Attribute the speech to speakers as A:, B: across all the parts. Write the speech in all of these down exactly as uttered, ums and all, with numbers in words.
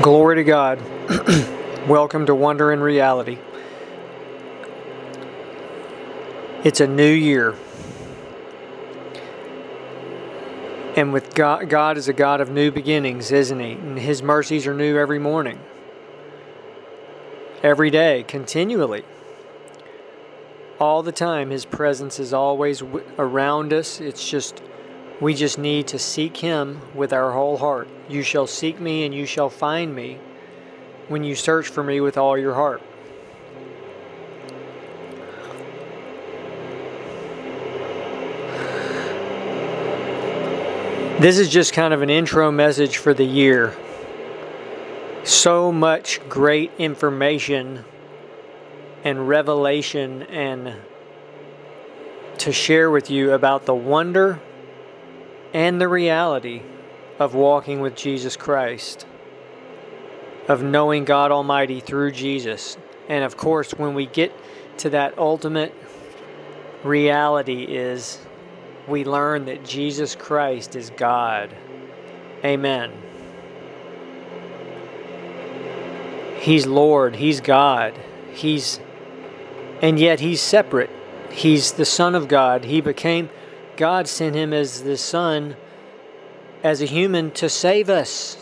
A: Glory to God. Welcome to Wonder in Reality. It's a new year. And with God, God is a God of new beginnings, isn't He? And His mercies are new every morning. Every day, continually. All the time, His presence is always w- around us. It's just, we just need to seek Him with our whole heart. You shall seek me and you shall find me when you search for me with all your heart. This is just kind of an intro message for the year. So much great information and revelation and to share with you about the wonder and the reality of walking with Jesus Christ, of knowing God Almighty through Jesus. And of course, when we get to that ultimate reality is we learn that Jesus Christ is God. Amen. He's Lord. He's God. He's, and yet He's separate. He's the Son of God. He became, God sent Him as the Son, as a human, to save us.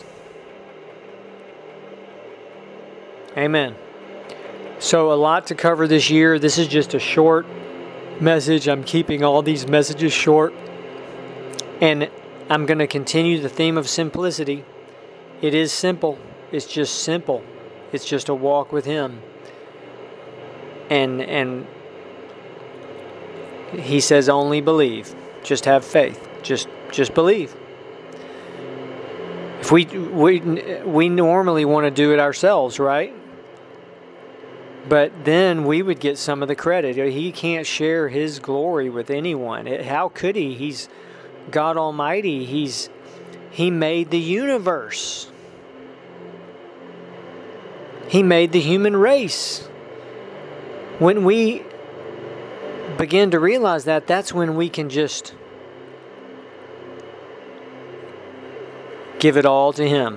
A: Amen. So a lot to cover this year. This is just a short message. I'm keeping all these messages short. And I'm going to continue the theme of simplicity. It is simple. It's just simple. It's just a walk with Him. And and He says only believe. Just have faith. Just just believe. If we we we normally want to do it ourselves, right? But then we would get some of the credit. He can't share His glory with anyone. How could He? He's God Almighty. He's He made the universe. He made the human race. When we begin to realize that, that's when we can just give it all to Him.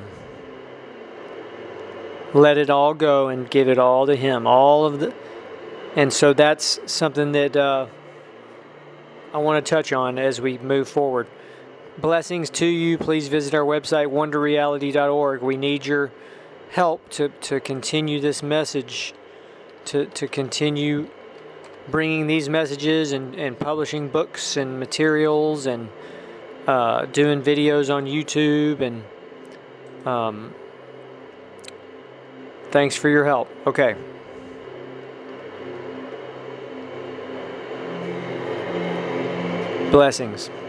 A: Let it all go and give it all to Him. All of the, and so that's something that uh, I want to touch on as we move forward. Blessings to you. Please visit our website, wonder reality dot org. We need your help to, to continue this message, to, to continue bringing these messages and, and publishing books and materials and uh, doing videos on YouTube. And um, thanks for your help. Okay. Blessings.